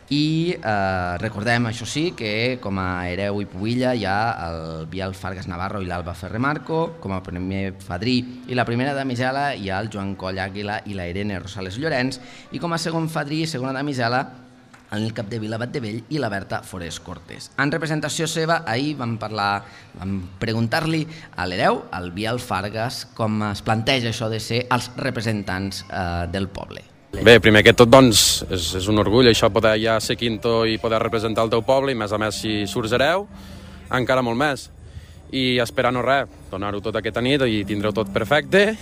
i recordem, això sí, que com a hereu i pubilla hi ha el Biel Fargas Navarro i l'Alba Ferrer Marco, com a primer fadrí i la primera damisela hi ha el Joan Coll Àguila i la Irene Rosales Llorenç, i com a segon fadrí i segona damisela el Capdevila Batdevell i la Berta Forés Cortés. En representació seva, ahir vam preguntar-li a l'hereu, al Biel Fargas, com es planteja això de ser els representants del poble. Bé, primer que tot, doncs, és un orgull això poder ja ser quinto i poder representar el teu poble, i més a més si surts hereu, encara molt més. I esperar no res, donar-ho tot aquesta nit i tindreu tot perfecte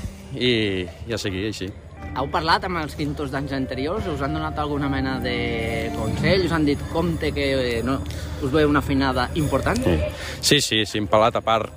i a seguir així. Heu parlat amb els quintos d'anys anteriors? Us han donat alguna mena de consell? Us han dit compte que us veu una feinada important? Sí, hem parlat.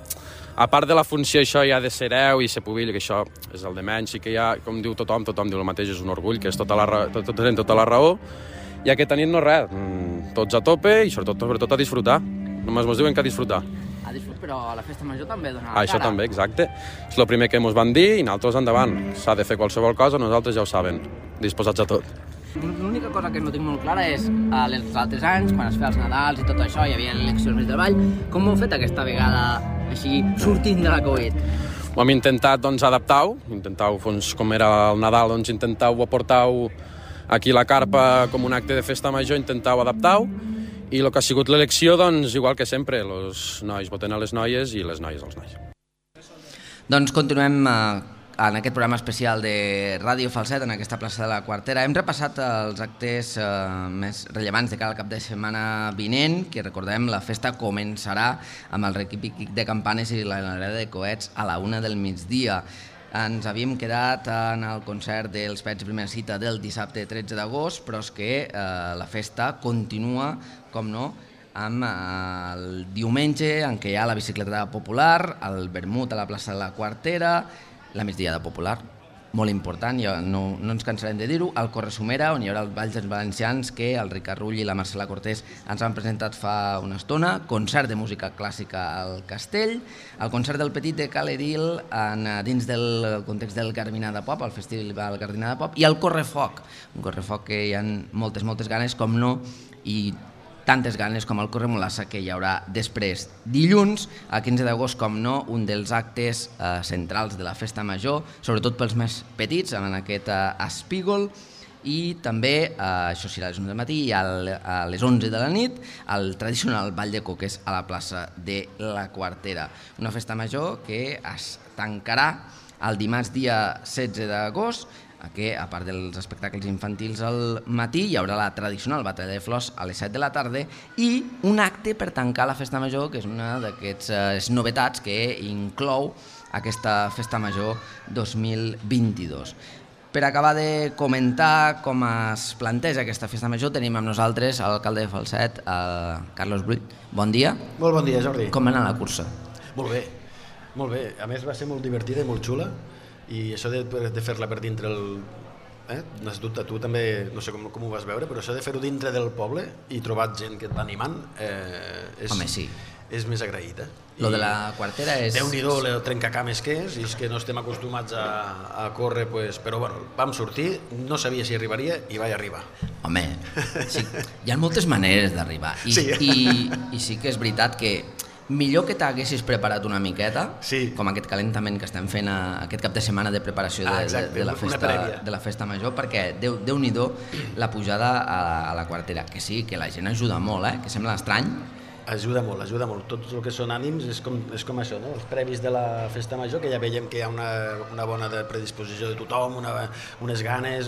A part de la funció això ja de ser hereu i ser pubill, que això és el de menys, sí que ja, com diu tothom diu el mateix, és un orgull, que és tota la raó. I aquesta nit no res, tots a tope i sobretot a disfrutar. Només ens diuen que a disfrutar. Però a la festa major també dona la cara. Això també, exacte. És el primer que ens van dir i nosaltres endavant. S'ha de fer qualsevol cosa, nosaltres ja ho saben, disposats a tot. L'única cosa que no tinc molt clara és els altres anys, quan es feia els Nadals i tot això, hi havia eleccions de ball, com ho heu fet aquesta vegada així sortint de la Covid? Hem intentat adaptar-ho, com era el Nadal, intentar-ho aportar-ho aquí a la carpa com un acte de festa major, intentar-ho adaptar-ho. I el que ha sigut l'elecció, doncs, igual que sempre, els nois voten a les noies i les noies als nois. Doncs continuem en aquest programa especial de Ràdio Falset, en aquesta plaça de la Quartera. Hem repassat els actes més rellevants de cada cap de setmana vinent, que recordem, la festa començarà amb el repic de campanes i la llançada de coets a la 1 del migdia. Ens havíem quedat en el concert dels Pets Primera Cita del dissabte 13 d'agost, però és que la festa continua, com no, amb el diumenge en què hi ha la bicicleta popular, el vermut a la plaça de la Quartera, la migdiada popular, molt important, no ens cansarem de dir-ho, el Corresumera, on hi haurà els balls dels valencians que el Ricard Rull i la Marcela Cortés ens han presentat fa una estona, concert de música clàssica al Castell, el concert del Petit de Cal Edil dins del context del Garbinada Pop, el festival Garbinada Pop, i el Correfoc, un Correfoc que hi ha moltes ganes, com no, i tantes ganes com el Corremolassa que hi haurà després. Dilluns, a 15 d'agost, com no, un dels actes centrals de la festa major, sobretot pels més petits, en aquest espígol, i també, això serà a les 1 del matí, i a les 11 de la nit, el tradicional ball de coques a la plaça de la Quartera. Una festa major que es tancarà el dimarts dia 16 d'agost, que a part dels espectacles infantils al matí hi haurà la tradicional batalla de flors a les 7 de la tarda i un acte per tancar la festa major, que és una d'aquestes novetats que inclou aquesta festa major 2022. Per acabar de comentar com es planteja aquesta festa major, tenim amb nosaltres l'alcalde de Falset, Carlos Brull. Bon dia. Molt bon dia, Jordi. Com va anar la cursa? Molt bé, molt bé. A més va ser molt divertida i molt xula, i això de fer-la per dintre el... N'has dubte, tu també, no sé com ho vas veure, però això de fer-ho dintre del poble i trobar gent que et va animant Home, sí. És més agraït. Lo de la quartera és... Déu-n'hi-do el trencacames que és, i és que no estem acostumats a córrer, però bueno, vam sortir, no sabia si arribaria i vaig arribar. Home, sí, hi ha moltes maneres d'arribar, i sí que és veritat que millor que t'haguessis preparat una miqueta, com aquest calentament que estem fent aquest cap de setmana de preparació de la festa major, perquè Déu-n'hi-do la pujada a la quartera, que sí, que la gent ajuda molt, que sembla estrany. Ajuda molt. Tot el que són ànims és com això, no? Els previs de la festa major, que ja veiem que hi ha una bona predisposició de tothom, unes ganes,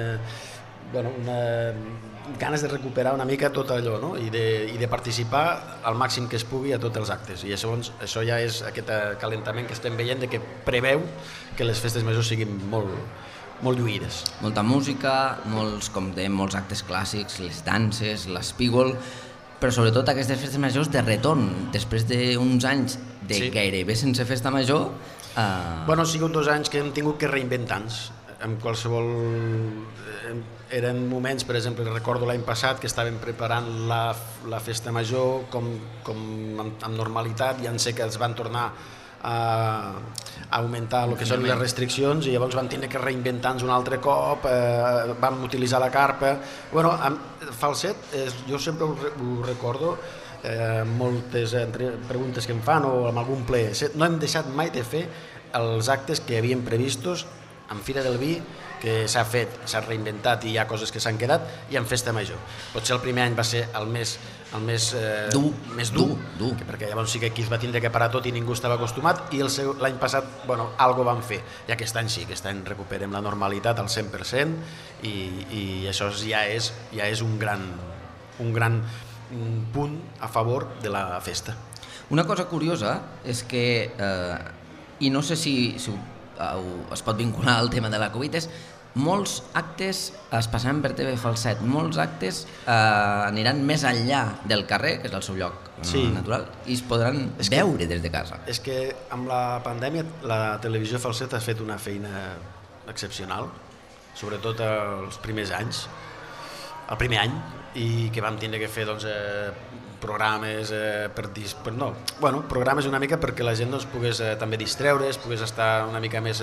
ganes de recuperar una mica tot allò, no? I de participar al màxim que es pugui a tots els actes. I això ja és aquest calentament que estem veient, que preveu que les festes majors siguin molt lluïdes. Molta música, com dèiem, molts actes clàssics, les danses, l'espígol, però sobretot aquestes festes majors de retorn, després d'uns anys de gairebé sense festa major. Bueno, han sigut 2 anys que hem tingut que reinventar-nos. En qualsevol... Eren moments, per exemple, recordo l'any passat que estàvem preparant la festa major com amb normalitat, ja en sé que es van tornar a augmentar el que són les restriccions, i llavors vam tenir que reinventar-nos un altre cop, vam utilitzar la carpa. Bueno, Falset, jo sempre ho recordo, moltes preguntes que em fan o amb algun ple, no hem deixat mai de fer els actes que havíem previstos en Fira del Vi, que s'ha fet, s'ha reinventat i hi ha coses que s'han quedat, i en festa major. Potser el primer any va ser el més dur, perquè llavors sí que aquí es va tindre que parar tot i ningú estava acostumat, i l'any passat, bueno, algo vam fer, i aquest any sí, aquest any recuperem la normalitat al 100%, i això ja és un gran punt a favor de la festa. Una cosa curiosa és que, i no sé si es pot vincular al tema de la Covid, és molts actes es passaran per TV Falset, molts actes aniran més enllà del carrer, que és el seu lloc natural, i es podran veure des de casa. És que amb la pandèmia la televisió Falset ha fet una feina excepcional, sobretot els primers anys, el primer any, i que vam tindre que fer programes programes una mica perquè la gent pogués també distreure's, pogués estar una mica més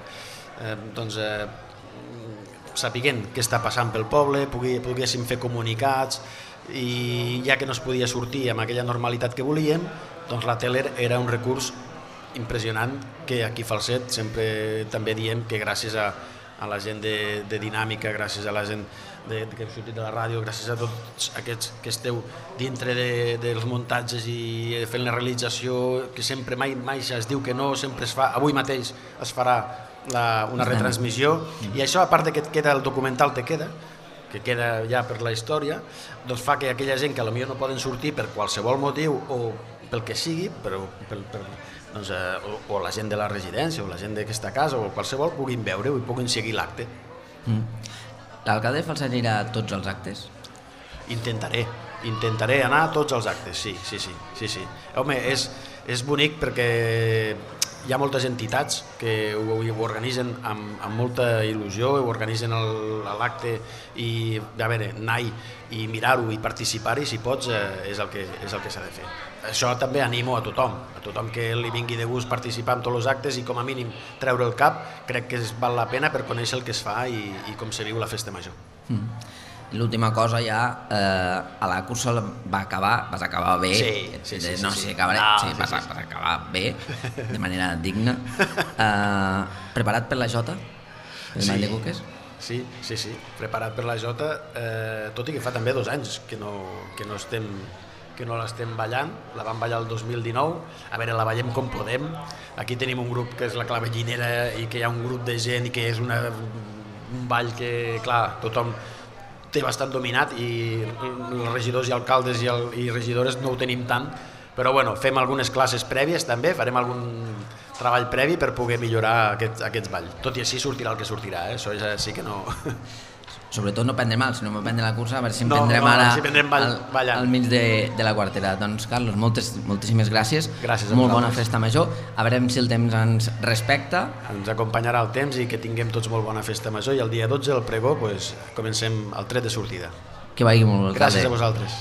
sapiguent què està passant pel poble, poguéssim fer comunicats, i ja que no es podia sortir amb aquella normalitat que volíem, doncs la tele era un recurs impressionant, que aquí a Falset sempre també diem que gràcies a la gent de Dinàmica, gràcies a la gent que hem sortit de la ràdio, gràcies a tots aquests que esteu dintre dels muntatges i fent la realització, que sempre mai es diu que no, sempre es fa, avui mateix es farà una retransmissió, i això, a part que et queda el documental, que queda ja per la història, doncs fa que aquella gent que potser no poden sortir per qualsevol motiu o pel que sigui, o la gent de la residència o la gent d'aquesta casa o qualsevol, puguin veure-ho i puguin seguir l'acte. L'alcalde de Falset anirà a tots els actes? Intentaré anar a tots els actes, sí. Home, és bonic perquè hi ha moltes entitats que ho organitzen amb molta il·lusió, ho organitzen l'acte, i a veure, anar-hi i mirar-ho i participar-hi, si pots, és el que s'ha de fer. Això també animo a tothom que li vingui de gust participar en tots els actes i com a mínim treure el cap, crec que val la pena per conèixer el que es fa i com se viu la festa major. L'última cosa ja, a la cursa vas acabar bé, vas acabar bé, de manera digna. Preparat per la Jota? Sí, preparat per la Jota, tot i que fa també 2 anys que no l'estem ballant, la vam ballar el 2019, a veure, la ballem com podem. Aquí tenim un grup que és la Clavellinera i que hi ha un grup de gent i que és un ball que, clar, tothom té bastant dominat, i els regidors i alcaldes i regidores no ho tenim tant, però bueno, fem algunes classes prèvies també, farem treball previ per poder millorar aquests balls. Tot i així sortirà el que sortirà, això ja sí que no... Sobretot no prendre mal, si no prendre la cursa, a veure si en prendrem ara al mig de la quartera. Doncs, Carlos, moltíssimes gràcies. Gràcies a Molt bona festa major. A veure si el temps ens respecta. Ens acompanyarà el temps i que tinguem tots molt bona festa major, i el dia 12, el pregó, comencem el tret de sortida. Que vagi molt bé. Gràcies a vosaltres.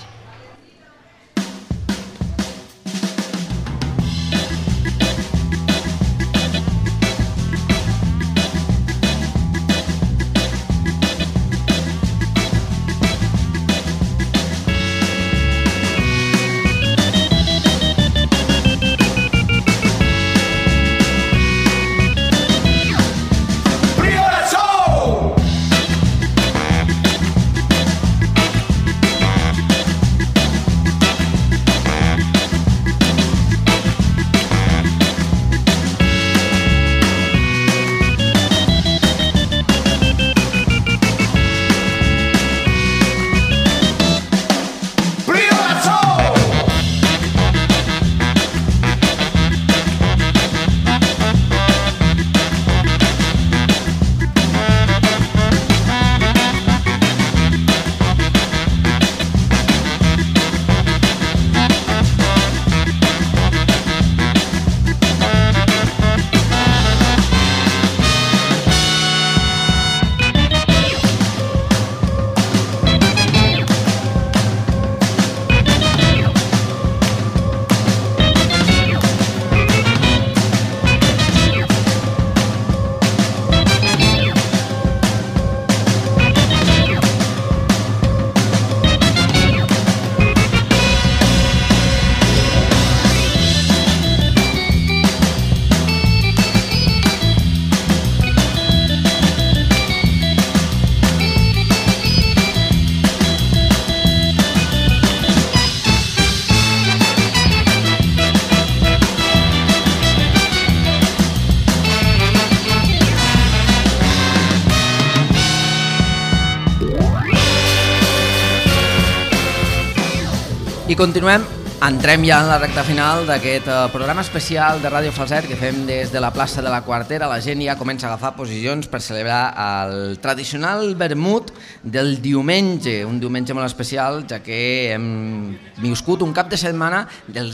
I continuem, entrem ja en la recta final d'aquest programa especial de Ràdio Falset que fem des de la plaça de la Quartera. La gent ja comença a agafar posicions per celebrar el tradicional vermut del diumenge, un diumenge molt especial, ja que hem viscut un cap de setmana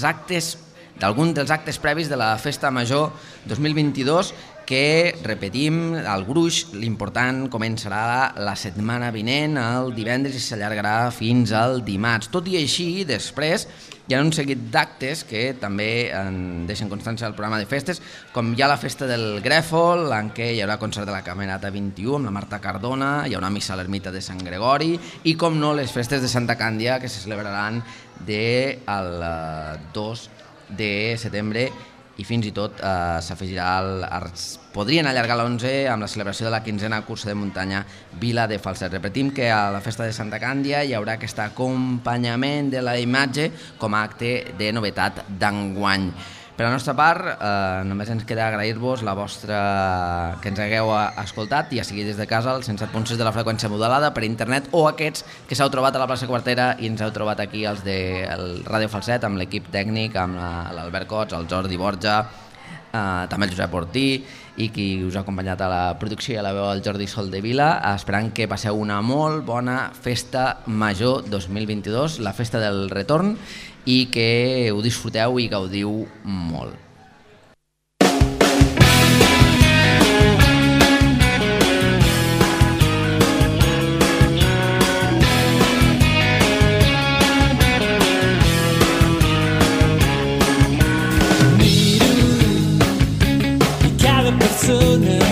d'algun dels actes previs de la Festa Major 2022, que, repetim, al gruix, l'important començarà la setmana vinent, el divendres, i s'allargarà fins al dimarts. Tot i així, després, hi ha un seguit d'actes que també en deixen constància al programa de festes, com hi ha la festa del Grèfol, en què hi haurà concert de la Camerata 21 amb la Marta Cardona, hi haurà missa a l'ermita de Sant Gregori, i, com no, les festes de Santa Càndia, que se celebraran del 2 de setembre, i fins i tot s'afegirà podrien allargar l'11 amb la celebració de la 15a cursa de muntanya Vila de Falset. Repetim que a la festa de Santa Càndia hi haurà aquest acompanyament de la imatge com a acte de novetat d'enguany. Per la nostra part, només ens queda agrair-vos la vostra que ens hagueu escoltat, ja sigui des de casa, al 107.6 de la freqüència modulada, per internet, o aquests que s'heu trobat a la plaça Quartera i ens heu trobat aquí, els de Ràdio Falset, amb l'equip tècnic, amb l'Albert Cots, el Jordi Borja, també el Josep Ortí, i qui us ha acompanyat a la producció i a la veu, el Jordi Soldevila, esperant que passeu una molt bona festa major 2022, la festa del retorn, i que ho disfruteu i gaudiu molt. Miro i cada persona